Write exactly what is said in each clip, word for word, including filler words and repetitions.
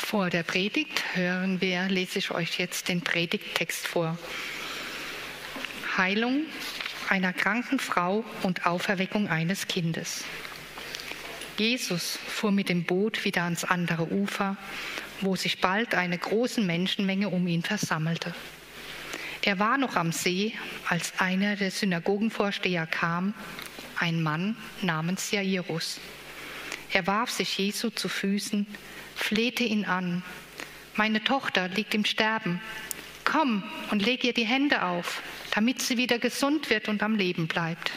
Vor der Predigt hören wir, lese ich euch jetzt den Predigttext vor. Heilung einer kranken Frau und Auferweckung eines Kindes. Jesus fuhr mit dem Boot wieder ans andere Ufer, wo sich bald eine große Menschenmenge um ihn versammelte. Er war noch am See, als einer der Synagogenvorsteher kam, ein Mann namens Jairus. Er warf sich Jesu zu Füßen, flehte ihn an: Meine Tochter liegt im Sterben. Komm und leg ihr die Hände auf, damit sie wieder gesund wird und am Leben bleibt.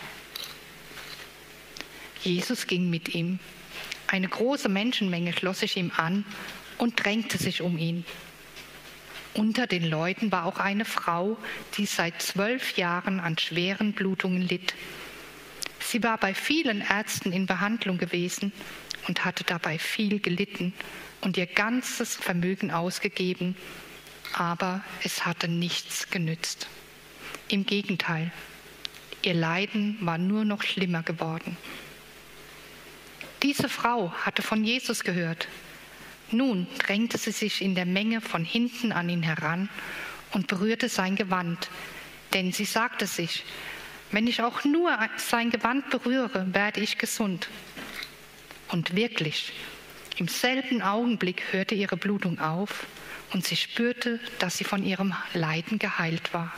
Jesus ging mit ihm. Eine große Menschenmenge schloss sich ihm an und drängte sich um ihn. Unter den Leuten war auch eine Frau, die seit zwölf Jahren an schweren Blutungen litt. Sie war bei vielen Ärzten in Behandlung gewesen und hatte dabei viel gelitten und ihr ganzes Vermögen ausgegeben, aber es hatte nichts genützt. Im Gegenteil, ihr Leiden war nur noch schlimmer geworden. Diese Frau hatte von Jesus gehört. Nun drängte sie sich in der Menge von hinten an ihn heran und berührte sein Gewand, denn sie sagte sich: Wenn ich auch nur sein Gewand berühre, werde ich gesund. Und wirklich, im selben Augenblick hörte ihre Blutung auf und sie spürte, dass sie von ihrem Leiden geheilt war.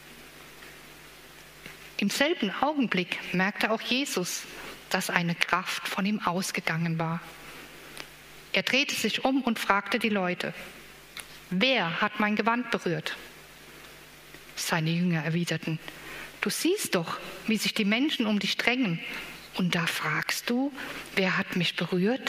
Im selben Augenblick merkte auch Jesus, dass eine Kraft von ihm ausgegangen war. Er drehte sich um und fragte die Leute: Wer hat mein Gewand berührt? Seine Jünger erwiderten: Du siehst doch, wie sich die Menschen um dich drängen. Und da fragst du, wer hat mich berührt?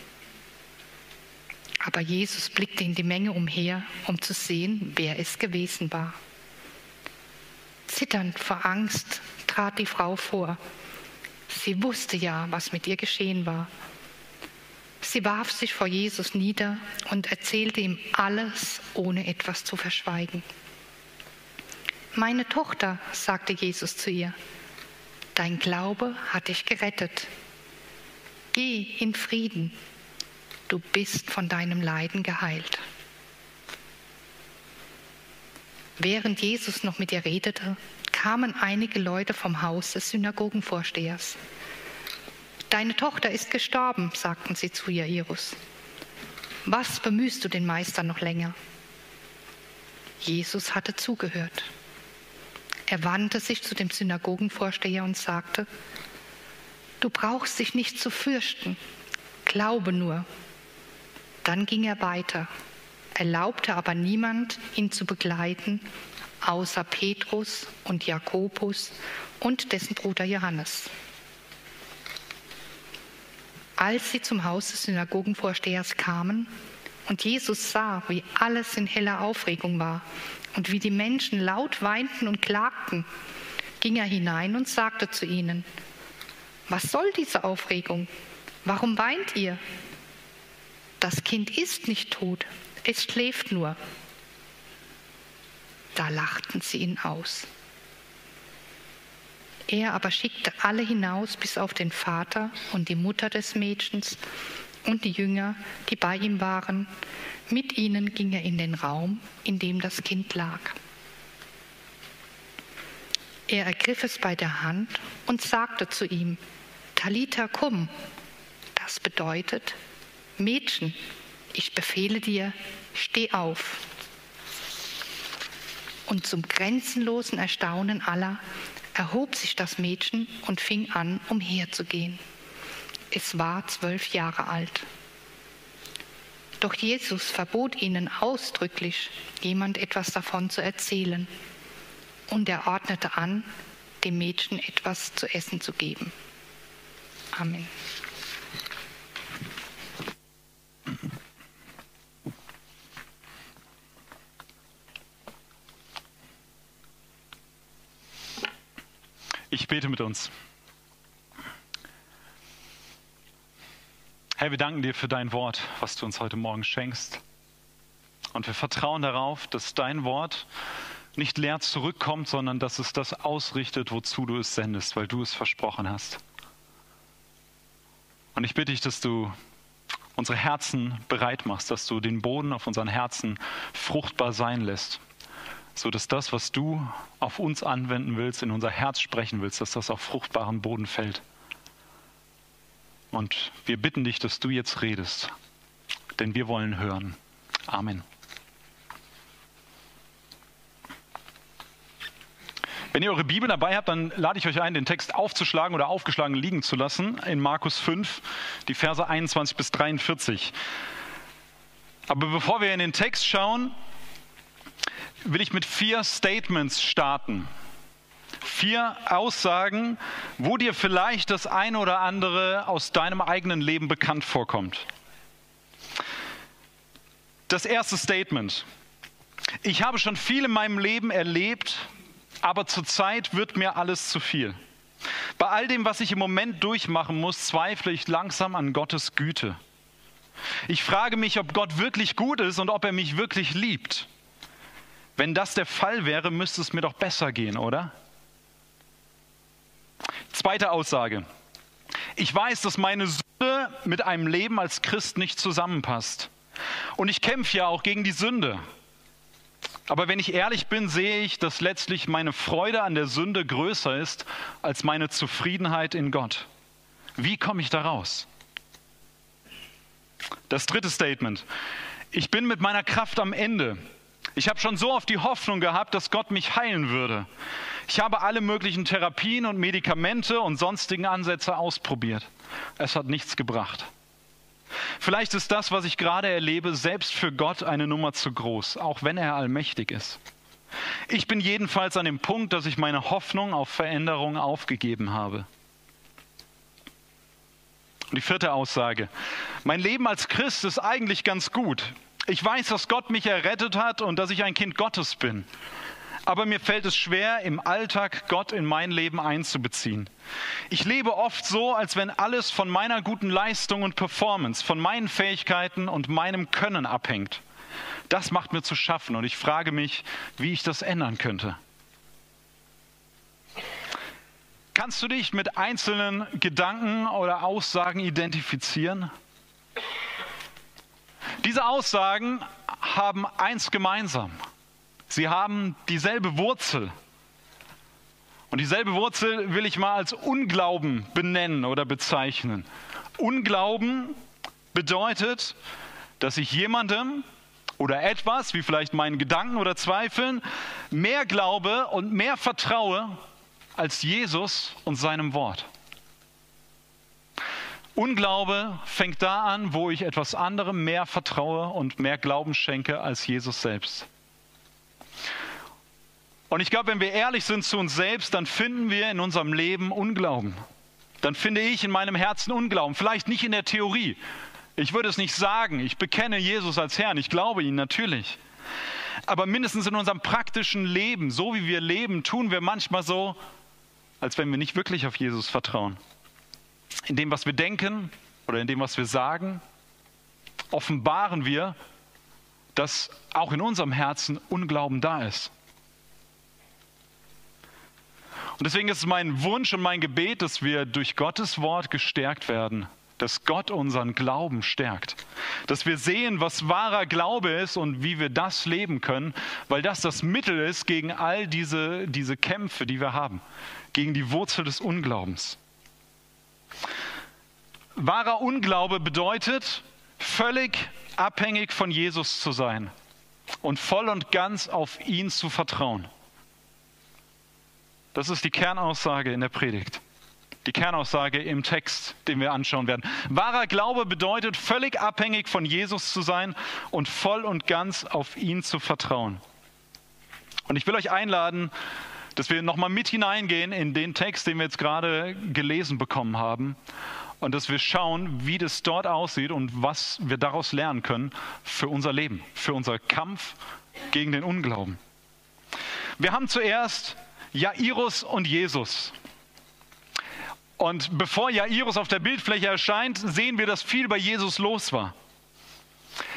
Aber Jesus blickte in die Menge umher, um zu sehen, wer es gewesen war. Zitternd vor Angst trat die Frau vor. Sie wusste ja, was mit ihr geschehen war. Sie warf sich vor Jesus nieder und erzählte ihm alles, ohne etwas zu verschweigen. Meine Tochter, sagte Jesus zu ihr, dein Glaube hat dich gerettet. Geh in Frieden, du bist von deinem Leiden geheilt. Während Jesus noch mit ihr redete, kamen einige Leute vom Haus des Synagogenvorstehers. Deine Tochter ist gestorben, sagten sie zu Jairus. Was bemühst du den Meister noch länger? Jesus hatte zugehört. Er wandte sich zu dem Synagogenvorsteher und sagte: Du brauchst dich nicht zu fürchten, glaube nur. Dann ging er weiter, erlaubte aber niemand, ihn zu begleiten, außer Petrus und Jakobus und dessen Bruder Johannes. Als sie zum Haus des Synagogenvorstehers kamen und Jesus sah, wie alles in heller Aufregung war und wie die Menschen laut weinten und klagten, ging er hinein und sagte zu ihnen: Was soll diese Aufregung? Warum weint ihr? Das Kind ist nicht tot, es schläft nur. Da lachten sie ihn aus. Er aber schickte alle hinaus, bis auf den Vater und die Mutter des Mädchens und die Jünger, die bei ihm waren. Mit ihnen ging er in den Raum, in dem das Kind lag. Er ergriff es bei der Hand und sagte zu ihm: Talita kum. Das bedeutet: Mädchen, ich befehle dir, steh auf. Und zum grenzenlosen Erstaunen aller erhob sich das Mädchen und fing an, umherzugehen. Es war zwölf Jahre alt. Doch Jesus verbot ihnen ausdrücklich, jemand etwas davon zu erzählen. Und er ordnete an, dem Mädchen etwas zu essen zu geben. Amen. Ich bete mit uns. Herr, wir danken dir für dein Wort, was du uns heute Morgen schenkst. Und wir vertrauen darauf, dass dein Wort nicht leer zurückkommt, sondern dass es das ausrichtet, wozu du es sendest, weil du es versprochen hast. Und ich bitte dich, dass du unsere Herzen bereit machst, dass du den Boden auf unseren Herzen fruchtbar sein lässt, so dass das, was du auf uns anwenden willst, in unser Herz sprechen willst, dass das auf fruchtbaren Boden fällt. Und wir bitten dich, dass du jetzt redest, denn wir wollen hören. Amen. Wenn ihr eure Bibel dabei habt, dann lade ich euch ein, den Text aufzuschlagen oder aufgeschlagen liegen zu lassen in Markus fünf, die Verse einundzwanzig bis dreiundvierzig. Aber bevor wir in den Text schauen, will ich mit vier Statements starten. Vier Aussagen, wo dir vielleicht das eine oder andere aus deinem eigenen Leben bekannt vorkommt. Das erste Statement. Ich habe schon viel in meinem Leben erlebt, aber zurzeit wird mir alles zu viel. Bei all dem, was ich im Moment durchmachen muss, zweifle ich langsam an Gottes Güte. Ich frage mich, ob Gott wirklich gut ist und ob er mich wirklich liebt. Wenn das der Fall wäre, müsste es mir doch besser gehen, oder? Zweite Aussage. Ich weiß, dass meine Sünde mit einem Leben als Christ nicht zusammenpasst. Und ich kämpfe ja auch gegen die Sünde. Aber wenn ich ehrlich bin, sehe ich, dass letztlich meine Freude an der Sünde größer ist als meine Zufriedenheit in Gott. Wie komme ich da raus? Das dritte Statement. Ich bin mit meiner Kraft am Ende. Ich habe schon so oft die Hoffnung gehabt, dass Gott mich heilen würde. Ich habe alle möglichen Therapien und Medikamente und sonstigen Ansätze ausprobiert. Es hat nichts gebracht. Vielleicht ist das, was ich gerade erlebe, selbst für Gott eine Nummer zu groß, auch wenn er allmächtig ist. Ich bin jedenfalls an dem Punkt, dass ich meine Hoffnung auf Veränderung aufgegeben habe. Und die vierte Aussage. Mein Leben als Christ ist eigentlich ganz gut. Ich weiß, dass Gott mich errettet hat und dass ich ein Kind Gottes bin. Aber mir fällt es schwer, im Alltag Gott in mein Leben einzubeziehen. Ich lebe oft so, als wenn alles von meiner guten Leistung und Performance, von meinen Fähigkeiten und meinem Können abhängt. Das macht mir zu schaffen und ich frage mich, wie ich das ändern könnte. Kannst du dich mit einzelnen Gedanken oder Aussagen identifizieren? Diese Aussagen haben eins gemeinsam. Sie haben dieselbe Wurzel. Und dieselbe Wurzel will ich mal als Unglauben benennen oder bezeichnen. Unglauben bedeutet, dass ich jemandem oder etwas, wie vielleicht meinen Gedanken oder Zweifeln, mehr glaube und mehr vertraue als Jesus und seinem Wort. Unglaube fängt da an, wo ich etwas anderem mehr vertraue und mehr Glauben schenke als Jesus selbst. Und ich glaube, wenn wir ehrlich sind zu uns selbst, dann finden wir in unserem Leben Unglauben. Dann finde ich in meinem Herzen Unglauben. Vielleicht nicht in der Theorie. Ich würde es nicht sagen. Ich bekenne Jesus als Herrn. Ich glaube ihn natürlich. Aber mindestens in unserem praktischen Leben, so wie wir leben, tun wir manchmal so, als wenn wir nicht wirklich auf Jesus vertrauen. In dem, was wir denken oder in dem, was wir sagen, offenbaren wir, dass auch in unserem Herzen Unglauben da ist. Und deswegen ist es mein Wunsch und mein Gebet, dass wir durch Gottes Wort gestärkt werden, dass Gott unseren Glauben stärkt, dass wir sehen, was wahrer Glaube ist und wie wir das leben können, weil das das Mittel ist gegen all diese, diese Kämpfe, die wir haben, gegen die Wurzel des Unglaubens. Wahrer Unglaube bedeutet, völlig abhängig von Jesus zu sein und voll und ganz auf ihn zu vertrauen. Das ist die Kernaussage in der Predigt. Die Kernaussage im Text, den wir anschauen werden. Wahrer Glaube bedeutet, völlig abhängig von Jesus zu sein und voll und ganz auf ihn zu vertrauen. Und ich will euch einladen, dass wir nochmal mit hineingehen in den Text, den wir jetzt gerade gelesen bekommen haben. Und dass wir schauen, wie das dort aussieht und was wir daraus lernen können für unser Leben, für unser Kampf gegen den Unglauben. Wir haben zuerst Jairus und Jesus. Und bevor Jairus auf der Bildfläche erscheint, sehen wir, dass viel bei Jesus los war.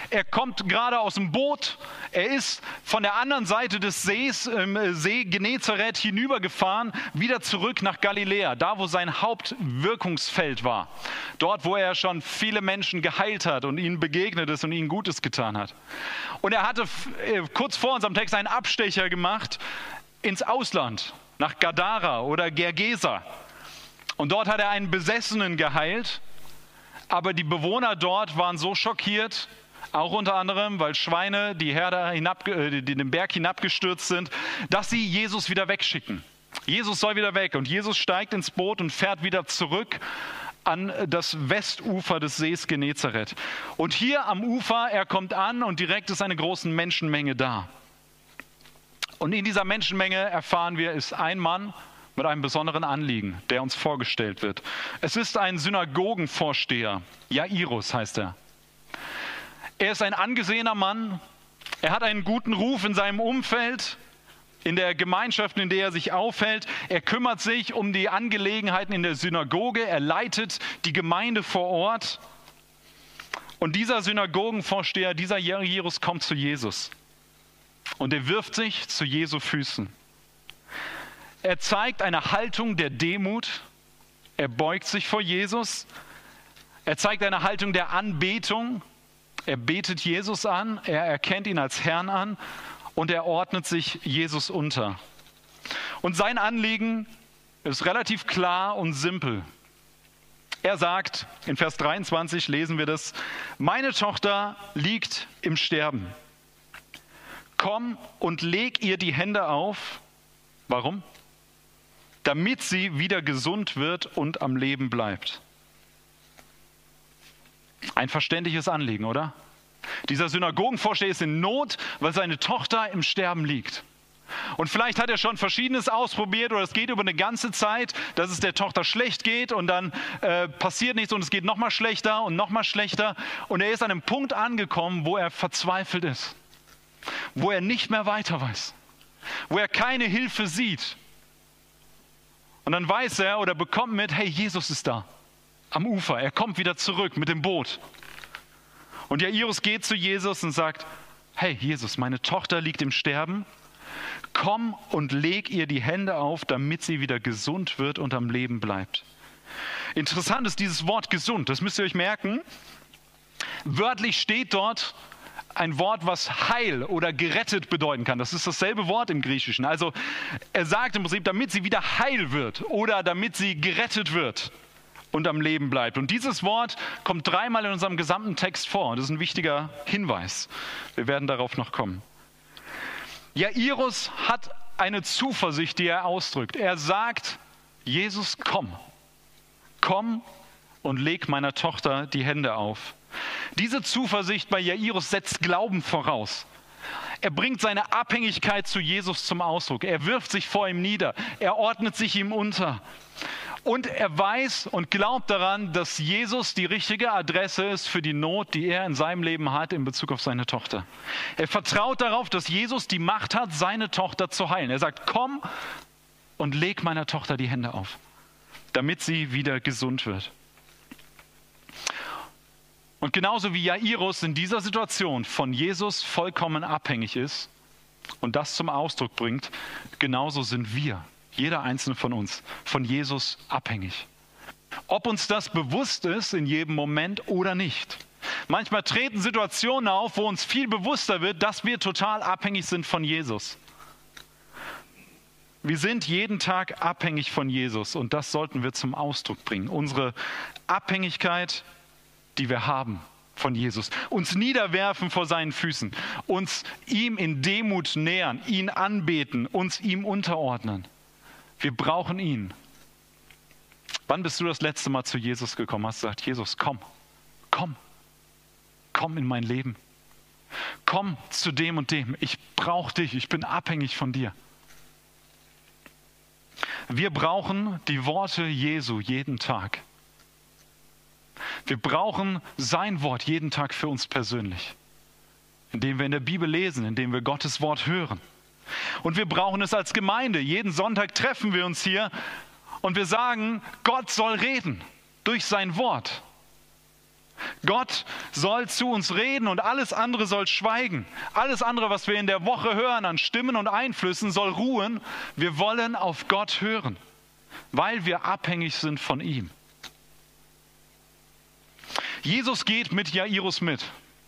Er kommt gerade aus dem Boot. Er ist von der anderen Seite des Sees, im See Genezareth, hinübergefahren, wieder zurück nach Galiläa, da wo sein Hauptwirkungsfeld war. Dort, wo er schon viele Menschen geheilt hat und ihnen begegnet ist und ihnen Gutes getan hat. Und er hatte kurz vor unserem Text einen Abstecher gemacht ins Ausland, nach Gadara oder Gergesa. Und dort hat er einen Besessenen geheilt, aber die Bewohner dort waren so schockiert, auch unter anderem, weil Schweine die Herde hinab, äh, die den Berg hinabgestürzt sind, dass sie Jesus wieder wegschicken. Jesus soll wieder weg und Jesus steigt ins Boot und fährt wieder zurück an das Westufer des Sees Genezareth. Und hier am Ufer, er kommt an und direkt ist eine große Menschenmenge da. Und in dieser Menschenmenge erfahren wir, ist ein Mann mit einem besonderen Anliegen, der uns vorgestellt wird. Es ist ein Synagogenvorsteher, Jairus heißt er. Er ist ein angesehener Mann, er hat einen guten Ruf in seinem Umfeld, in der Gemeinschaft, in der er sich aufhält. Er kümmert sich um die Angelegenheiten in der Synagoge, er leitet die Gemeinde vor Ort. Und dieser Synagogenvorsteher, dieser Jairus kommt zu Jesus und er wirft sich zu Jesu Füßen. Er zeigt eine Haltung der Demut, er beugt sich vor Jesus, er zeigt eine Haltung der Anbetung, er betet Jesus an, er erkennt ihn als Herrn an und er ordnet sich Jesus unter. Und sein Anliegen ist relativ klar und simpel. Er sagt, in Vers dreiundzwanzig lesen wir das, meine Tochter liegt im Sterben. Komm und leg ihr die Hände auf. Warum? Damit sie wieder gesund wird und am Leben bleibt. Ein verständliches Anliegen, oder? Dieser Synagogenvorsteher ist in Not, weil seine Tochter im Sterben liegt. Und vielleicht hat er schon Verschiedenes ausprobiert oder es geht über eine ganze Zeit, dass es der Tochter schlecht geht und dann äh, passiert nichts und es geht noch mal schlechter und noch mal schlechter. Und er ist an einem Punkt angekommen, wo er verzweifelt ist, wo er nicht mehr weiter weiß, wo er keine Hilfe sieht. Und dann weiß er oder bekommt mit, hey, Jesus ist da, am Ufer. Er kommt wieder zurück mit dem Boot. Und Jairus geht zu Jesus und sagt, hey Jesus, meine Tochter liegt im Sterben. Komm und leg ihr die Hände auf, damit sie wieder gesund wird und am Leben bleibt. Interessant ist dieses Wort gesund, das müsst ihr euch merken. Wörtlich steht dort ein Wort, was heil oder gerettet bedeuten kann. Das ist dasselbe Wort im Griechischen. Also er sagt im Prinzip, damit sie wieder heil wird oder damit sie gerettet wird und am Leben bleibt. Und dieses Wort kommt dreimal in unserem gesamten Text vor. Und das ist ein wichtiger Hinweis. Wir werden darauf noch kommen. Jairus hat eine Zuversicht, die er ausdrückt. Er sagt, Jesus, komm. Komm und leg meiner Tochter die Hände auf. Diese Zuversicht bei Jairus setzt Glauben voraus. Er bringt seine Abhängigkeit zu Jesus zum Ausdruck. Er wirft sich vor ihm nieder. Er ordnet sich ihm unter. Und er weiß und glaubt daran, dass Jesus die richtige Adresse ist für die Not, die er in seinem Leben hat in Bezug auf seine Tochter. Er vertraut darauf, dass Jesus die Macht hat, seine Tochter zu heilen. Er sagt, komm und leg meiner Tochter die Hände auf, damit sie wieder gesund wird. Und genauso wie Jairus in dieser Situation von Jesus vollkommen abhängig ist und das zum Ausdruck bringt, genauso sind wir, jeder einzelne von uns, von Jesus abhängig. Ob uns das bewusst ist in jedem Moment oder nicht. Manchmal treten Situationen auf, wo uns viel bewusster wird, dass wir total abhängig sind von Jesus. Wir sind jeden Tag abhängig von Jesus und das sollten wir zum Ausdruck bringen. Unsere Abhängigkeit, die wir haben von Jesus. Uns niederwerfen vor seinen Füßen, uns ihm in Demut nähern, ihn anbeten, uns ihm unterordnen. Wir brauchen ihn. Wann bist du das letzte Mal zu Jesus gekommen? Hast gesagt, Jesus, komm, komm, komm in mein Leben. Komm zu dem und dem. Ich brauche dich, ich bin abhängig von dir. Wir brauchen die Worte Jesu jeden Tag. Wir brauchen sein Wort jeden Tag für uns persönlich, indem wir in der Bibel lesen, indem wir Gottes Wort hören. Und wir brauchen es als Gemeinde. Jeden Sonntag treffen wir uns hier und wir sagen, Gott soll reden durch sein Wort. Gott soll zu uns reden und alles andere soll schweigen. Alles andere, was wir in der Woche hören an Stimmen und Einflüssen, soll ruhen. Wir wollen auf Gott hören, weil wir abhängig sind von ihm. Jesus geht mit Jairus mit.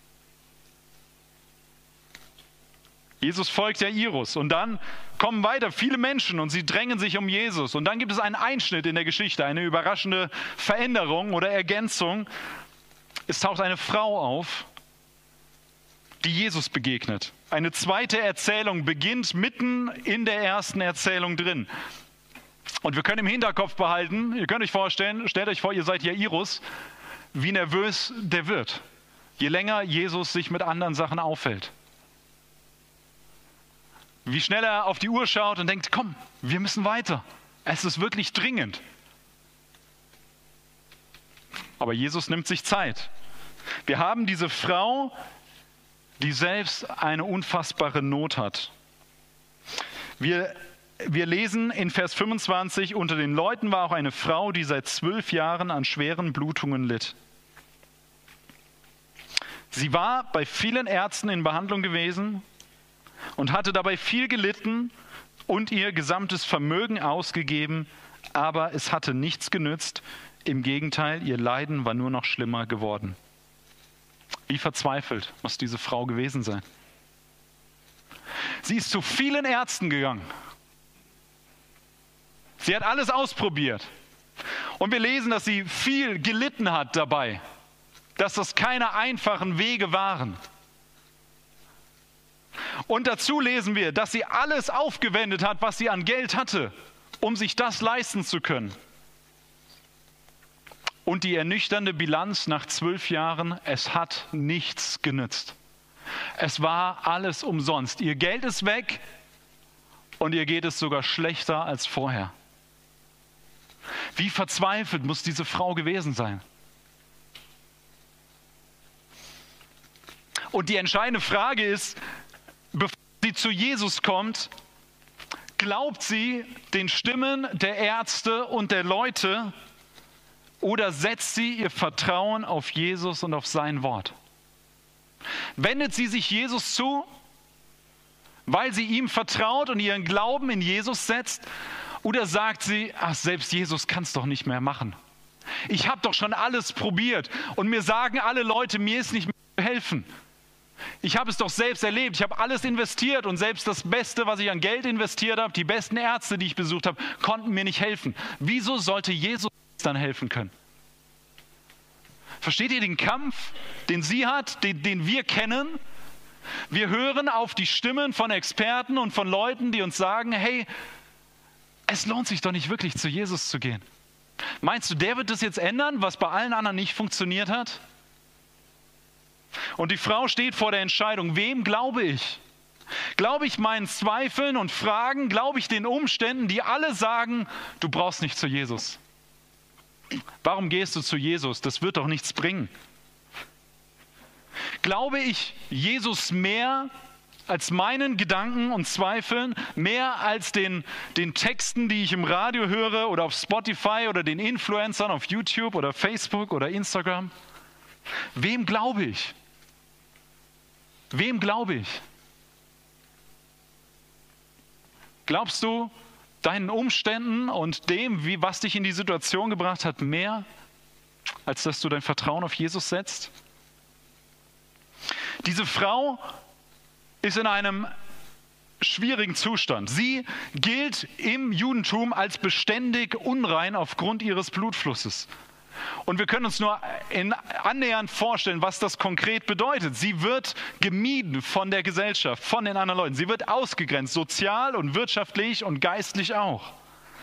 Jesus folgt Jairus und dann kommen weiter viele Menschen und sie drängen sich um Jesus. Und dann gibt es einen Einschnitt in der Geschichte, eine überraschende Veränderung oder Ergänzung. Es taucht eine Frau auf, die Jesus begegnet. Eine zweite Erzählung beginnt mitten in der ersten Erzählung drin. Und wir können im Hinterkopf behalten, ihr könnt euch vorstellen, stellt euch vor, ihr seid Jairus, wie nervös der wird, je länger Jesus sich mit anderen Sachen auffällt. Wie schnell er auf die Uhr schaut und denkt, komm, wir müssen weiter. Es ist wirklich dringend. Aber Jesus nimmt sich Zeit. Wir haben diese Frau, die selbst eine unfassbare Not hat. Wir, wir lesen in Vers fünfundzwanzig, unter den Leuten war auch eine Frau, die seit zwölf Jahren an schweren Blutungen litt. Sie war bei vielen Ärzten in Behandlung gewesen und hatte dabei viel gelitten und ihr gesamtes Vermögen ausgegeben, aber es hatte nichts genützt. Im Gegenteil, ihr Leiden war nur noch schlimmer geworden. Wie verzweifelt muss diese Frau gewesen sein. Sie ist zu vielen Ärzten gegangen. Sie hat alles ausprobiert. Und wir lesen, dass sie viel gelitten hat dabei, dass das keine einfachen Wege waren. Und dazu lesen wir, dass sie alles aufgewendet hat, was sie an Geld hatte, um sich das leisten zu können. Und die ernüchternde Bilanz nach zwölf Jahren, es hat nichts genützt. Es war alles umsonst. Ihr Geld ist weg und ihr geht es sogar schlechter als vorher. Wie verzweifelt muss diese Frau gewesen sein? Und die entscheidende Frage ist, bevor sie zu Jesus kommt, glaubt sie den Stimmen der Ärzte und der Leute oder setzt sie ihr Vertrauen auf Jesus und auf sein Wort? Wendet sie sich Jesus zu, weil sie ihm vertraut und ihren Glauben in Jesus setzt? Oder sagt sie, ach, selbst Jesus kann es doch nicht mehr machen. Ich habe doch schon alles probiert und mir sagen alle Leute, mir ist nicht mehr zu helfen. Ich habe es doch selbst erlebt, ich habe alles investiert und selbst das Beste, was ich an Geld investiert habe, die besten Ärzte, die ich besucht habe, konnten mir nicht helfen. Wieso sollte Jesus dann helfen können? Versteht ihr den Kampf, den sie hat, den, den wir kennen? Wir hören auf die Stimmen von Experten und von Leuten, die uns sagen, hey, es lohnt sich doch nicht wirklich zu Jesus zu gehen. Meinst du, der wird das jetzt ändern, was bei allen anderen nicht funktioniert hat? Und die Frau steht vor der Entscheidung, wem glaube ich? Glaube ich meinen Zweifeln und Fragen? Glaube ich den Umständen, die alle sagen, du brauchst nicht zu Jesus? Warum gehst du zu Jesus? Das wird doch nichts bringen. Glaube ich Jesus mehr als meinen Gedanken und Zweifeln, mehr als den, den Texten, die ich im Radio höre oder auf Spotify oder den Influencern auf YouTube oder Facebook oder Instagram? Wem glaube ich? Wem glaube ich? Glaubst du deinen Umständen und dem, wie, was dich in die Situation gebracht hat, mehr, als dass du dein Vertrauen auf Jesus setzt? Diese Frau ist in einem schwierigen Zustand. Sie gilt im Judentum als beständig unrein aufgrund ihres Blutflusses. Und wir können uns nur in annähernd vorstellen, was das konkret bedeutet. Sie wird gemieden von der Gesellschaft, von den anderen Leuten. Sie wird ausgegrenzt, sozial und wirtschaftlich und geistlich auch.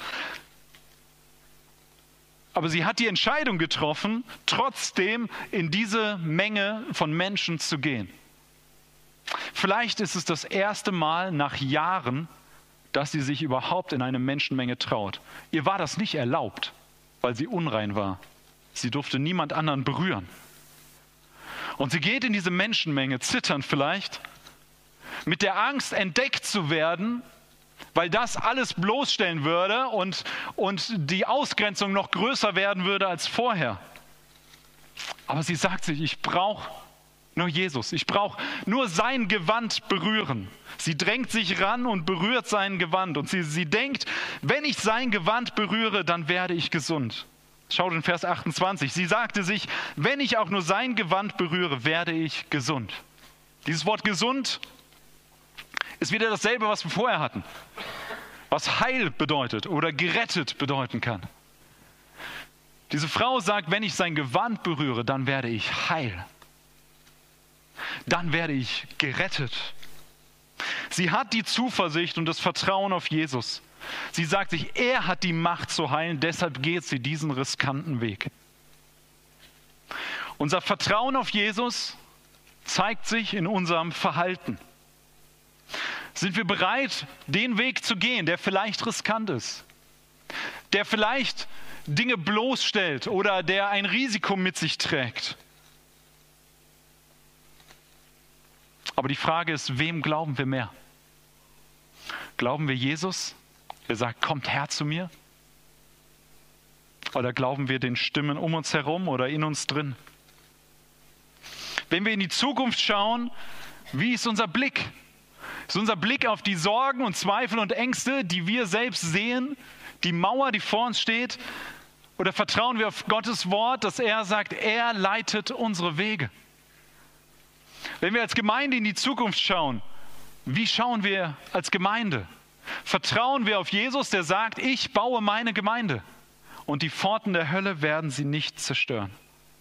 Aber sie hat die Entscheidung getroffen, trotzdem in diese Menge von Menschen zu gehen. Vielleicht ist es das erste Mal nach Jahren, dass sie sich überhaupt in eine Menschenmenge traut. Ihr war das nicht erlaubt, weil sie unrein war. Sie durfte niemand anderen berühren. Und sie geht in diese Menschenmenge, zitternd vielleicht, mit der Angst, entdeckt zu werden, weil das alles bloßstellen würde und, und die Ausgrenzung noch größer werden würde als vorher. Aber sie sagt sich, ich brauche nur Jesus. Ich brauche nur sein Gewand berühren. Sie drängt sich ran und berührt sein Gewand. Und sie, sie denkt, wenn ich sein Gewand berühre, dann werde ich gesund. Schaut in Vers achtundzwanzig. Sie sagte sich, wenn ich auch nur sein Gewand berühre, werde ich gesund. Dieses Wort gesund ist wieder dasselbe, was wir vorher hatten. Was Heil bedeutet oder gerettet bedeuten kann. Diese Frau sagt, wenn ich sein Gewand berühre, dann werde ich heil. Dann werde ich gerettet. Sie hat die Zuversicht und das Vertrauen auf Jesus. Sie sagt sich, er hat die Macht zu heilen, deshalb geht sie diesen riskanten Weg. Unser Vertrauen auf Jesus zeigt sich in unserem Verhalten. Sind wir bereit, den Weg zu gehen, der vielleicht riskant ist, der vielleicht Dinge bloßstellt oder der ein Risiko mit sich trägt? Aber die Frage ist, wem glauben wir mehr? Glauben wir Jesus, der sagt, kommt her zu mir? Oder glauben wir den Stimmen um uns herum oder in uns drin? Wenn wir in die Zukunft schauen, wie ist unser Blick? Ist unser Blick auf die Sorgen und Zweifel und Ängste, die wir selbst sehen, die Mauer, die vor uns steht? Oder vertrauen wir auf Gottes Wort, dass er sagt, er leitet unsere Wege? Wenn wir als Gemeinde in die Zukunft schauen, wie schauen wir als Gemeinde? Vertrauen wir auf Jesus, der sagt, ich baue meine Gemeinde und die Pforten der Hölle werden sie nicht zerstören.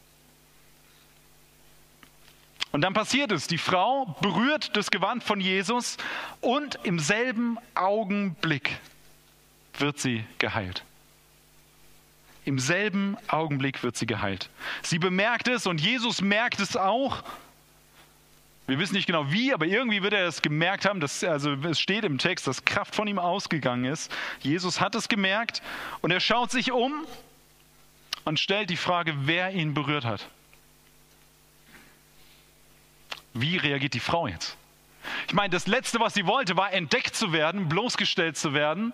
Und dann passiert es, die Frau berührt das Gewand von Jesus und im selben Augenblick wird sie geheilt. Im selben Augenblick wird sie geheilt. Sie bemerkt es und Jesus merkt es auch. Wir wissen nicht genau wie, aber irgendwie wird er es gemerkt haben, dass, also es steht im Text, dass Kraft von ihm ausgegangen ist. Jesus hat es gemerkt und er schaut sich um und stellt die Frage, wer ihn berührt hat. Wie reagiert die Frau jetzt? Ich meine, das Letzte, was sie wollte, war entdeckt zu werden, bloßgestellt zu werden.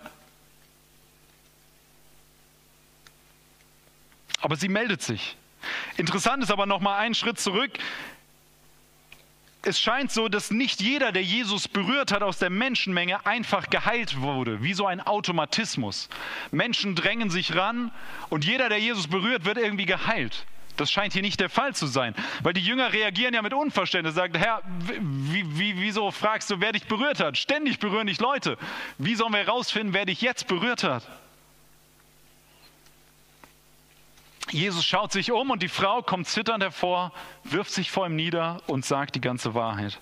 Aber sie meldet sich. Interessant ist aber noch mal einen Schritt zurück. Es scheint so, dass nicht jeder, der Jesus berührt hat aus der Menschenmenge, einfach geheilt wurde, wie so ein Automatismus. Menschen drängen sich ran und jeder, der Jesus berührt, wird irgendwie geheilt. Das scheint hier nicht der Fall zu sein, weil die Jünger reagieren ja mit Unverständnis, sagen, Herr, wie, wie, wieso fragst du, wer dich berührt hat? Ständig berühren dich Leute. Wie sollen wir herausfinden, wer dich jetzt berührt hat? Jesus schaut sich um und die Frau kommt zitternd hervor, wirft sich vor ihm nieder und sagt die ganze Wahrheit.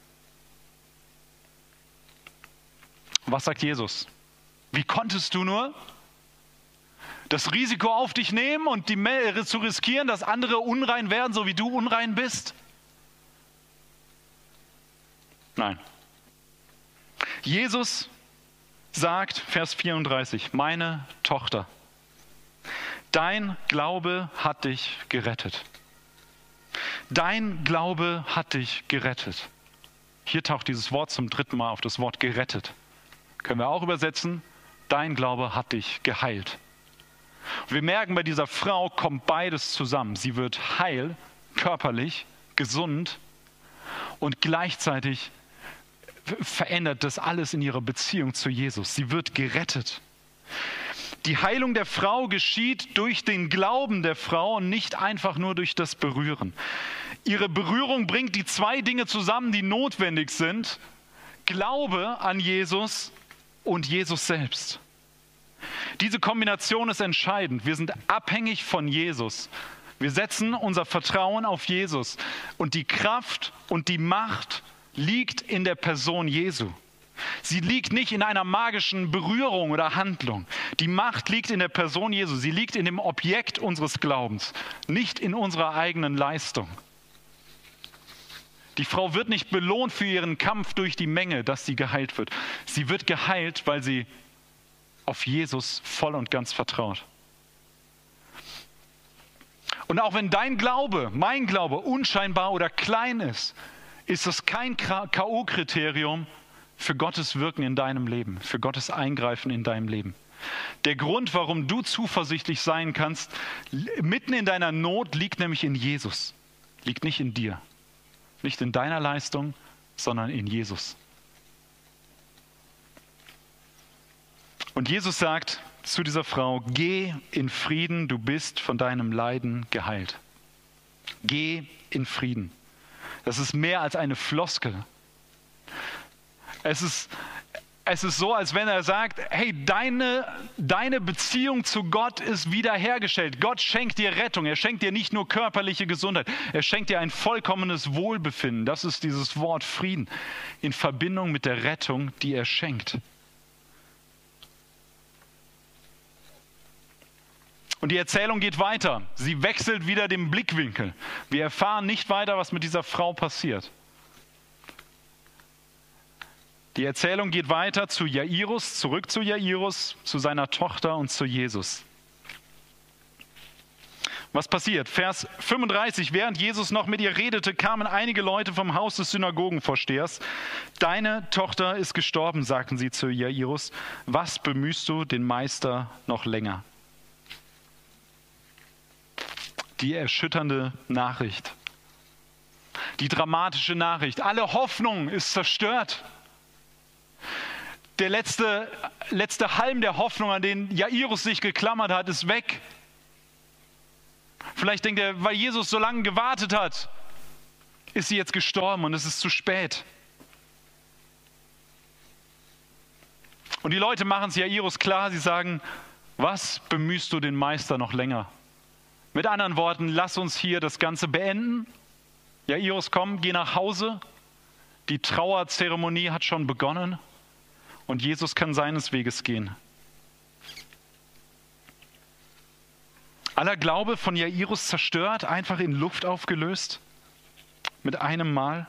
Was sagt Jesus? Wie konntest du nur das Risiko auf dich nehmen und die Meere zu riskieren, dass andere unrein werden, so wie du unrein bist? Nein. Jesus sagt, Vers vierunddreißig, meine Tochter, dein Glaube hat dich gerettet. Dein Glaube hat dich gerettet. Hier taucht dieses Wort zum dritten Mal auf, das Wort gerettet. Können wir auch übersetzen, dein Glaube hat dich geheilt. Und wir merken, bei dieser Frau kommt beides zusammen. Sie wird heil, körperlich, gesund und gleichzeitig verändert das alles in ihrer Beziehung zu Jesus. Sie wird gerettet. Die Heilung der Frau geschieht durch den Glauben der Frau und nicht einfach nur durch das Berühren. Ihre Berührung bringt die zwei Dinge zusammen, die notwendig sind. Glaube an Jesus und Jesus selbst. Diese Kombination ist entscheidend. Wir sind abhängig von Jesus. Wir setzen unser Vertrauen auf Jesus. Und die Kraft und die Macht liegt in der Person Jesu. Sie liegt nicht in einer magischen Berührung oder Handlung. Die Macht liegt in der Person Jesu. Sie liegt in dem Objekt unseres Glaubens, nicht in unserer eigenen Leistung. Die Frau wird nicht belohnt für ihren Kampf durch die Menge, dass sie geheilt wird. Sie wird geheilt, weil sie auf Jesus voll und ganz vertraut. Und auch wenn dein Glaube, mein Glaube, unscheinbar oder klein ist, ist das kein K O-Kriterium für Gottes Wirken in deinem Leben, für Gottes Eingreifen in deinem Leben. Der Grund, warum du zuversichtlich sein kannst, mitten in deiner Not, liegt nämlich in Jesus. Liegt nicht in dir. Nicht in deiner Leistung, sondern in Jesus. Und Jesus sagt zu dieser Frau, geh in Frieden, du bist von deinem Leiden geheilt. Geh in Frieden. Das ist mehr als eine Floskel. Es ist, es ist so, als wenn er sagt, hey, deine, deine Beziehung zu Gott ist wiederhergestellt. Gott schenkt dir Rettung. Er schenkt dir nicht nur körperliche Gesundheit. Er schenkt dir ein vollkommenes Wohlbefinden. Das ist dieses Wort Frieden in Verbindung mit der Rettung, die er schenkt. Und die Erzählung geht weiter. Sie wechselt wieder den Blickwinkel. Wir erfahren nicht weiter, was mit dieser Frau passiert. Die Erzählung geht weiter zu Jairus, zurück zu Jairus, zu seiner Tochter und zu Jesus. Was passiert? Vers fünfunddreißig. Während Jesus noch mit ihr redete, kamen einige Leute vom Haus des Synagogenvorstehers. Deine Tochter ist gestorben, sagten sie zu Jairus. Was bemühst du den Meister noch länger? Die erschütternde Nachricht. Die dramatische Nachricht. Alle Hoffnung ist zerstört. Der letzte, letzte Halm der Hoffnung, an den Jairus sich geklammert hat, ist weg. Vielleicht denkt er, weil Jesus so lange gewartet hat, ist sie jetzt gestorben und es ist zu spät. Und die Leute machen es Jairus klar, sie sagen, was bemühst du den Meister noch länger? Mit anderen Worten, lass uns hier das Ganze beenden. Jairus, komm, geh nach Hause. Die Trauerzeremonie hat schon begonnen und Jesus kann seines Weges gehen. Aller Glaube von Jairus zerstört, einfach in Luft aufgelöst, mit einem Mal.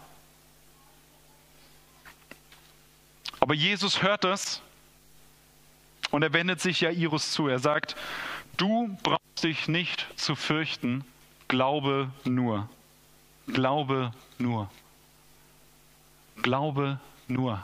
Aber Jesus hört das und er wendet sich Jairus zu. Er sagt, du brauchst dich nicht zu fürchten, glaube nur. Glaube nur. Glaube nur.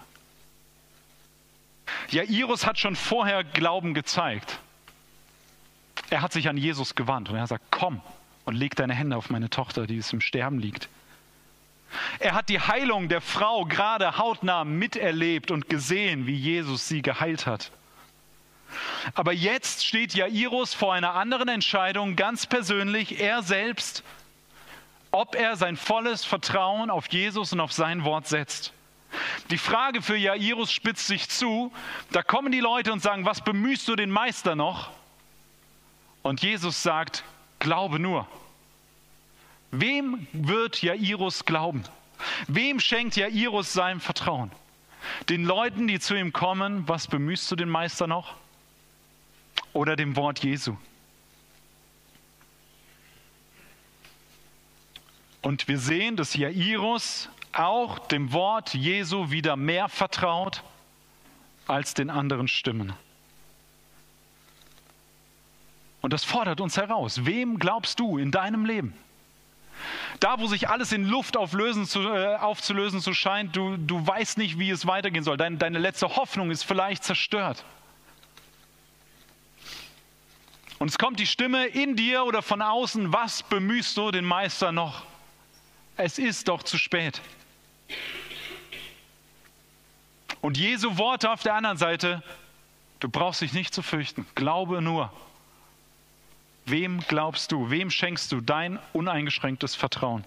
Jairus hat schon vorher Glauben gezeigt. Er hat sich an Jesus gewandt und er sagt, komm und leg deine Hände auf meine Tochter, die im Sterben liegt. Er hat die Heilung der Frau gerade hautnah miterlebt und gesehen, wie Jesus sie geheilt hat. Aber jetzt steht Jairus vor einer anderen Entscheidung, ganz persönlich, er selbst, ob er sein volles Vertrauen auf Jesus und auf sein Wort setzt. Die Frage für Jairus spitzt sich zu, da kommen die Leute und sagen, was bemühst du den Meister noch? Und Jesus sagt, glaube nur. Wem wird Jairus glauben? Wem schenkt Jairus sein Vertrauen? Den Leuten, die zu ihm kommen, was bemühst du den Meister noch? Oder dem Wort Jesu? Und wir sehen, dass Jairus auch dem Wort Jesu wieder mehr vertraut als den anderen Stimmen. Und das fordert uns heraus. Wem glaubst du in deinem Leben? Da, wo sich alles in Luft auflösen zu, äh, aufzulösen zu scheint, du, du weißt nicht, wie es weitergehen soll. Dein, deine letzte Hoffnung ist vielleicht zerstört. Und es kommt die Stimme in dir oder von außen, was bemühst du den Meister noch? Es ist doch zu spät. Und Jesu Worte auf der anderen Seite, du brauchst dich nicht zu fürchten, glaube nur. Wem glaubst du? Wem schenkst du dein uneingeschränktes Vertrauen?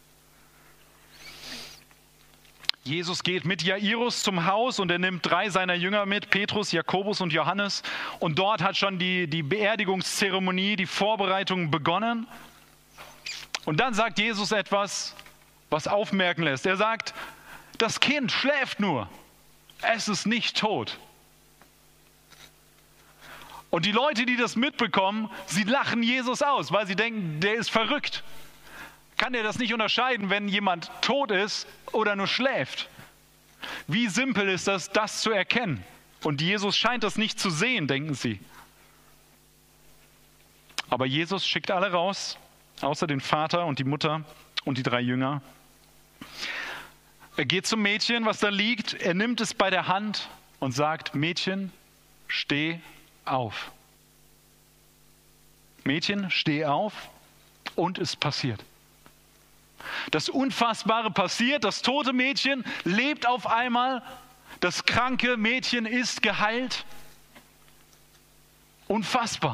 Jesus geht mit Jairus zum Haus und er nimmt drei seiner Jünger mit, Petrus, Jakobus und Johannes. Und dort hat schon die, die Beerdigungszeremonie, die Vorbereitungen begonnen. Und dann sagt Jesus etwas, was aufmerken lässt. Er sagt, das Kind schläft nur, es ist nicht tot. Und die Leute, die das mitbekommen, sie lachen Jesus aus, weil sie denken, der ist verrückt. Kann der das nicht unterscheiden, wenn jemand tot ist oder nur schläft? Wie simpel ist das, das zu erkennen? Und Jesus scheint das nicht zu sehen, denken sie. Aber Jesus schickt alle raus, außer den Vater und die Mutter und die drei Jünger. Er geht zum Mädchen, was da liegt. Er nimmt es bei der Hand und sagt, Mädchen, steh auf. Mädchen, steh auf und es passiert. Das Unfassbare passiert, das tote Mädchen lebt auf einmal, das kranke Mädchen ist geheilt. Unfassbar.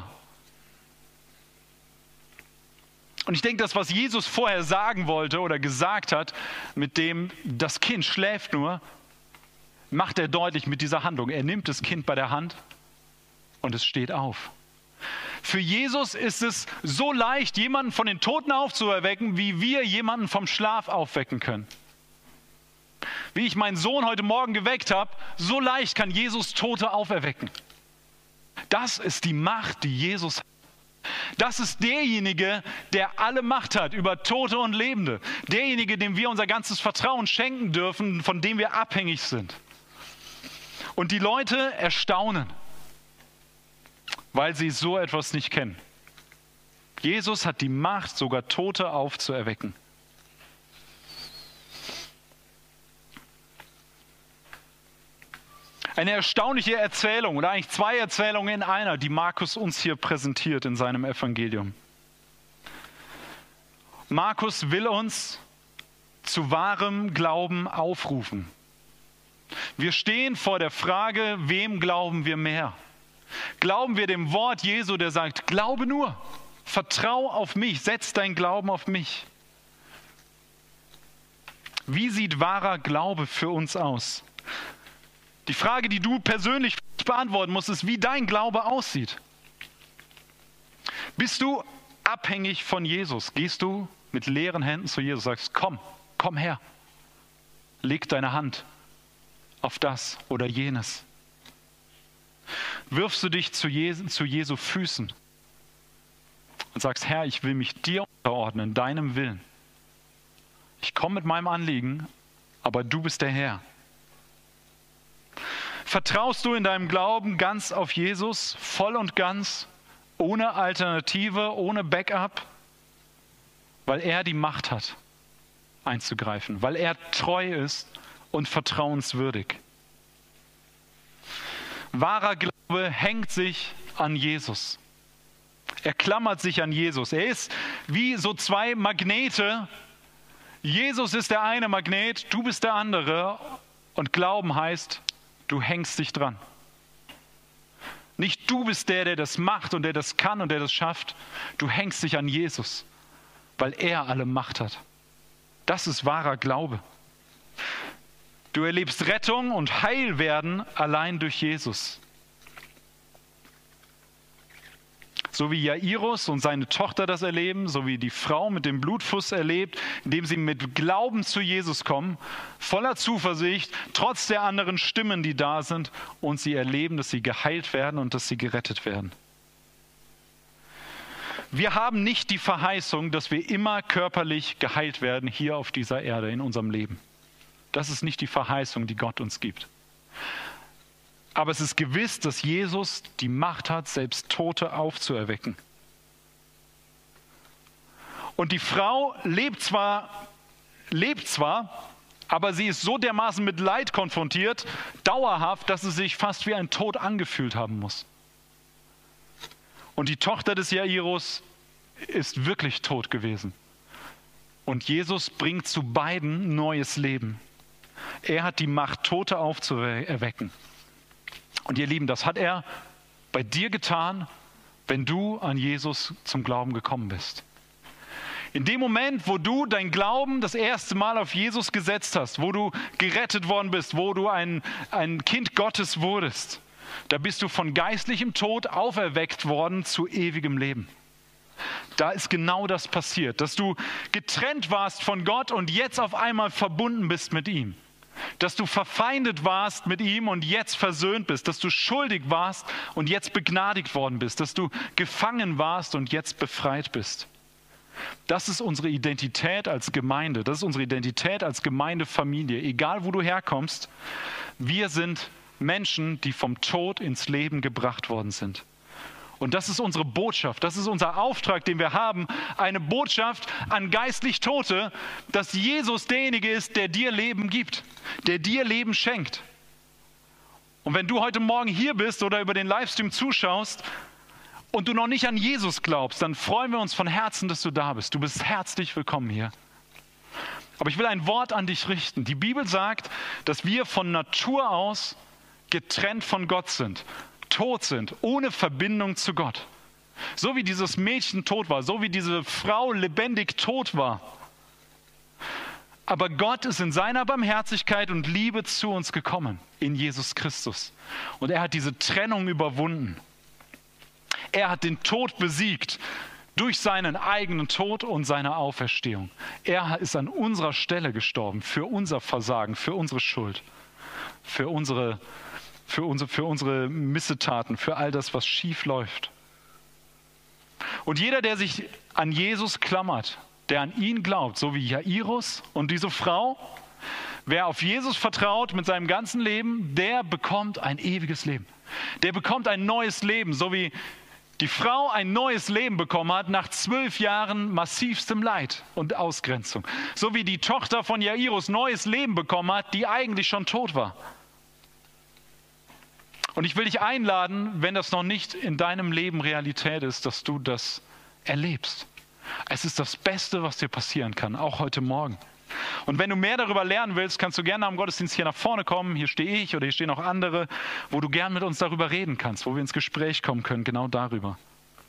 Und ich denke, das, was Jesus vorher sagen wollte oder gesagt hat, mit dem das Kind schläft nur, macht er deutlich mit dieser Handlung. Er nimmt das Kind bei der Hand und es steht auf. Für Jesus ist es so leicht, jemanden von den Toten aufzuerwecken, wie wir jemanden vom Schlaf aufwecken können. Wie ich meinen Sohn heute Morgen geweckt habe, so leicht kann Jesus Tote auferwecken. Das ist die Macht, die Jesus hat. Das ist derjenige, der alle Macht hat über Tote und Lebende. Derjenige, dem wir unser ganzes Vertrauen schenken dürfen, von dem wir abhängig sind. Und die Leute erstaunen, weil sie so etwas nicht kennen. Jesus hat die Macht, sogar Tote aufzuerwecken. Eine erstaunliche Erzählung oder eigentlich zwei Erzählungen in einer, die Markus uns hier präsentiert in seinem Evangelium. Markus will uns zu wahrem Glauben aufrufen. Wir stehen vor der Frage, wem glauben wir mehr? Glauben wir dem Wort Jesu, der sagt, glaube nur, vertrau auf mich, setz dein Glauben auf mich. Wie sieht wahrer Glaube für uns aus? Die Frage, die du persönlich beantworten musst, ist, wie dein Glaube aussieht. Bist du abhängig von Jesus? Gehst du mit leeren Händen zu Jesus, sagst, komm, komm her. Leg deine Hand auf das oder jenes. Wirfst du dich zu Jesu, zu Jesu Füßen und sagst, Herr, ich will mich dir unterordnen, deinem Willen. Ich komme mit meinem Anliegen, aber du bist der Herr. Vertraust du in deinem Glauben ganz auf Jesus, voll und ganz, ohne Alternative, ohne Backup, weil er die Macht hat, einzugreifen, weil er treu ist und vertrauenswürdig. Wahrer Glaube hängt sich an Jesus. Er klammert sich an Jesus. Er ist wie so zwei Magnete. Jesus ist der eine Magnet, du bist der andere. Und Glauben heißt, du hängst dich dran. Nicht du bist der, der das macht und der das kann und der das schafft. Du hängst dich an Jesus, weil er alle Macht hat. Das ist wahrer Glaube. Du erlebst Rettung und Heilwerden allein durch Jesus. So wie Jairus und seine Tochter das erleben, so wie die Frau mit dem Blutfuß erlebt, indem sie mit Glauben zu Jesus kommen, voller Zuversicht, trotz der anderen Stimmen, die da sind, und sie erleben, dass sie geheilt werden und dass sie gerettet werden. Wir haben nicht die Verheißung, dass wir immer körperlich geheilt werden hier auf dieser Erde in unserem Leben. Das ist nicht die Verheißung, die Gott uns gibt. Aber es ist gewiss, dass Jesus die Macht hat, selbst Tote aufzuerwecken. Und die Frau lebt zwar, lebt zwar, aber sie ist so dermaßen mit Leid konfrontiert, dauerhaft, dass sie sich fast wie ein Tod angefühlt haben muss. Und die Tochter des Jairus ist wirklich tot gewesen. Und Jesus bringt zu beiden neues Leben. Er hat die Macht, Tote aufzuerwecken. Und ihr Lieben, das hat er bei dir getan, wenn du an Jesus zum Glauben gekommen bist. In dem Moment, wo du dein Glauben das erste Mal auf Jesus gesetzt hast, wo du gerettet worden bist, wo du ein, ein Kind Gottes wurdest, da bist du von geistlichem Tod auferweckt worden zu ewigem Leben. Da ist genau das passiert, dass du getrennt warst von Gott und jetzt auf einmal verbunden bist mit ihm. Dass du verfeindet warst mit ihm und jetzt versöhnt bist, dass du schuldig warst und jetzt begnadigt worden bist, dass du gefangen warst und jetzt befreit bist. Das ist unsere Identität als Gemeinde, das ist unsere Identität als Gemeindefamilie, egal wo du herkommst. Wir sind Menschen, die vom Tod ins Leben gebracht worden sind. Und das ist unsere Botschaft, das ist unser Auftrag, den wir haben, eine Botschaft an geistlich Tote, dass Jesus derjenige ist, der dir Leben gibt, der dir Leben schenkt. Und wenn du heute Morgen hier bist oder über den Livestream zuschaust und du noch nicht an Jesus glaubst, dann freuen wir uns von Herzen, dass du da bist. Du bist herzlich willkommen hier. Aber ich will ein Wort an dich richten. Die Bibel sagt, dass wir von Natur aus getrennt von Gott sind, tot sind, ohne Verbindung zu Gott. So wie dieses Mädchen tot war, so wie diese Frau lebendig tot war. Aber Gott ist in seiner Barmherzigkeit und Liebe zu uns gekommen, in Jesus Christus. Und er hat diese Trennung überwunden. Er hat den Tod besiegt durch seinen eigenen Tod und seine Auferstehung. Er ist an unserer Stelle gestorben, für unser Versagen, für unsere Schuld, für unsere, für unsere, für unsere Missetaten, für all das, was schief läuft. Und jeder, der sich an Jesus klammert, der an ihn glaubt, so wie Jairus und diese Frau, wer auf Jesus vertraut mit seinem ganzen Leben, der bekommt ein ewiges Leben. Der bekommt ein neues Leben, so wie die Frau ein neues Leben bekommen hat nach zwölf Jahren massivstem Leid und Ausgrenzung. So wie die Tochter von Jairus neues Leben bekommen hat, die eigentlich schon tot war. Und ich will dich einladen, wenn das noch nicht in deinem Leben Realität ist, dass du das erlebst. Es ist das Beste, was dir passieren kann, auch heute Morgen. Und wenn du mehr darüber lernen willst, kannst du gerne am Gottesdienst hier nach vorne kommen. Hier stehe ich oder hier stehen auch andere, wo du gern mit uns darüber reden kannst, wo wir ins Gespräch kommen können, genau darüber.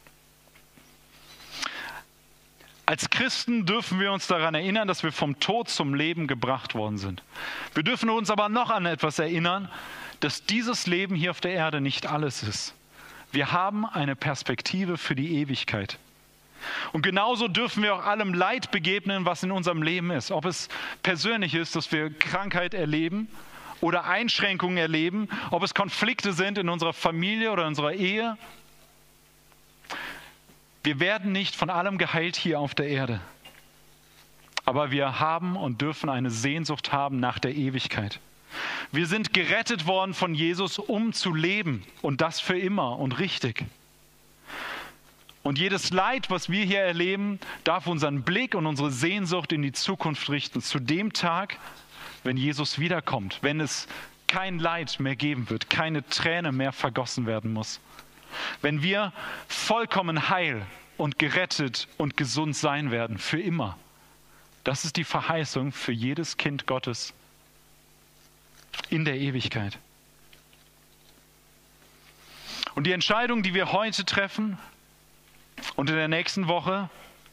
Als Christen dürfen wir uns daran erinnern, dass wir vom Tod zum Leben gebracht worden sind. Wir dürfen uns aber noch an etwas erinnern, dass dieses Leben hier auf der Erde nicht alles ist. Wir haben eine Perspektive für die Ewigkeit. Und genauso dürfen wir auch allem Leid begegnen, was in unserem Leben ist. Ob es persönlich ist, dass wir Krankheit erleben oder Einschränkungen erleben, ob es Konflikte sind in unserer Familie oder in unserer Ehe. Wir werden nicht von allem geheilt hier auf der Erde. Aber wir haben und dürfen eine Sehnsucht haben nach der Ewigkeit. Wir sind gerettet worden von Jesus, um zu leben und das für immer und richtig. Und jedes Leid, was wir hier erleben, darf unseren Blick und unsere Sehnsucht in die Zukunft richten, zu dem Tag, wenn Jesus wiederkommt, wenn es kein Leid mehr geben wird, keine Träne mehr vergossen werden muss. Wenn wir vollkommen heil und gerettet und gesund sein werden, für immer. Das ist die Verheißung für jedes Kind Gottes in der Ewigkeit. Und die Entscheidung, die wir heute treffen und in der nächsten Woche,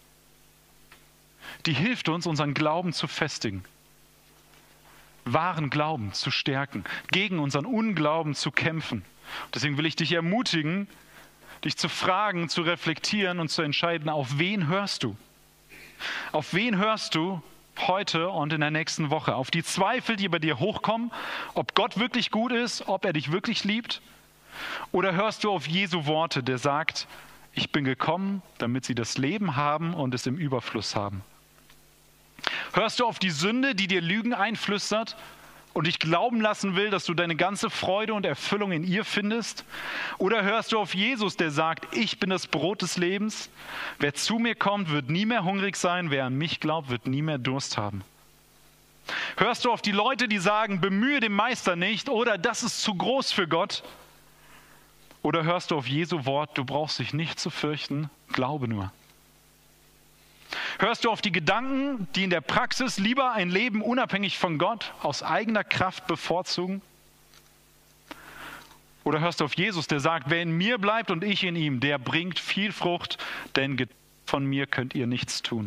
die hilft uns, unseren Glauben zu festigen, wahren Glauben zu stärken, gegen unseren Unglauben zu kämpfen. Deswegen will ich dich ermutigen, dich zu fragen, zu reflektieren und zu entscheiden, auf wen hörst du? Auf wen hörst du heute und in der nächsten Woche? Auf die Zweifel, die bei dir hochkommen, ob Gott wirklich gut ist, ob er dich wirklich liebt? Oder hörst du auf Jesu Worte, der sagt, ich bin gekommen, damit sie das Leben haben und es im Überfluss haben? Hörst du auf die Sünde, die dir Lügen einflüstert und dich glauben lassen will, dass du deine ganze Freude und Erfüllung in ihr findest? Oder hörst du auf Jesus, der sagt, ich bin das Brot des Lebens, wer zu mir kommt, wird nie mehr hungrig sein, wer an mich glaubt, wird nie mehr Durst haben? Hörst du auf die Leute, die sagen, bemühe den Meister nicht oder das ist zu groß für Gott? Oder hörst du auf Jesu Wort, du brauchst dich nicht zu fürchten, glaube nur? Hörst du auf die Gedanken, die in der Praxis lieber ein Leben unabhängig von Gott aus eigener Kraft bevorzugen? Oder hörst du auf Jesus, der sagt, wer in mir bleibt und ich in ihm, der bringt viel Frucht, denn von mir könnt ihr nichts tun.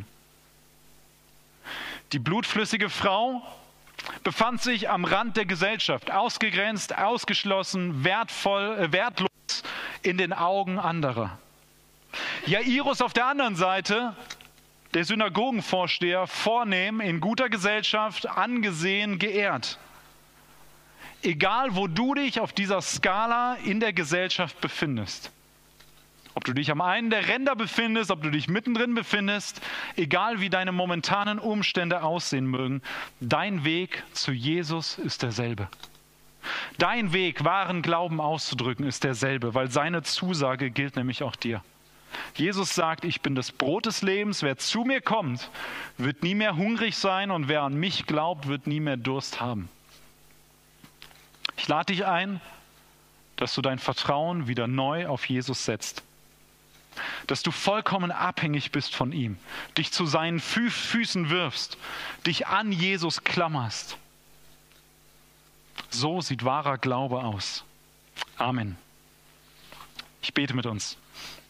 Die blutflüssige Frau befand sich am Rand der Gesellschaft, ausgegrenzt, ausgeschlossen, wertvoll, äh, wertlos in den Augen anderer. Jairus auf der anderen Seite, der Synagogenvorsteher, vornehm, in guter Gesellschaft, angesehen, geehrt. Egal, wo du dich auf dieser Skala in der Gesellschaft befindest, ob du dich am einen der Ränder befindest, ob du dich mittendrin befindest, egal wie deine momentanen Umstände aussehen mögen, dein Weg zu Jesus ist derselbe. Dein Weg, wahren Glauben auszudrücken, ist derselbe, weil seine Zusage gilt nämlich auch dir. Jesus sagt, ich bin das Brot des Lebens, wer zu mir kommt, wird nie mehr hungrig sein und wer an mich glaubt, wird nie mehr Durst haben. Ich lade dich ein, dass du dein Vertrauen wieder neu auf Jesus setzt. Dass du vollkommen abhängig bist von ihm, dich zu seinen Fü- Füßen wirfst, dich an Jesus klammerst. So sieht wahrer Glaube aus. Amen. Ich bete mit uns.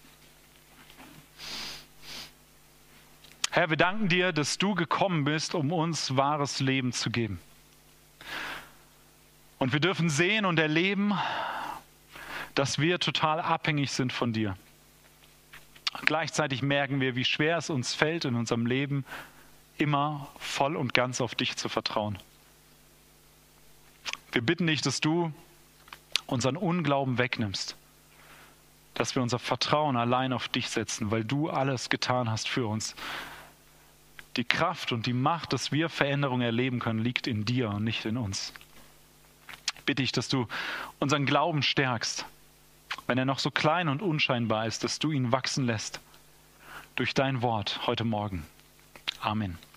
Herr, wir danken dir, dass du gekommen bist, um uns wahres Leben zu geben. Und wir dürfen sehen und erleben, dass wir total abhängig sind von dir. Gleichzeitig merken wir, wie schwer es uns fällt, in unserem Leben immer voll und ganz auf dich zu vertrauen. Wir bitten dich, dass du unseren Unglauben wegnimmst, dass wir unser Vertrauen allein auf dich setzen, weil du alles getan hast für uns. Die Kraft und die Macht, dass wir Veränderung erleben können, liegt in dir und nicht in uns. Ich bitte dich, dass du unseren Glauben stärkst, wenn er noch so klein und unscheinbar ist, dass du ihn wachsen lässt durch dein Wort heute Morgen. Amen.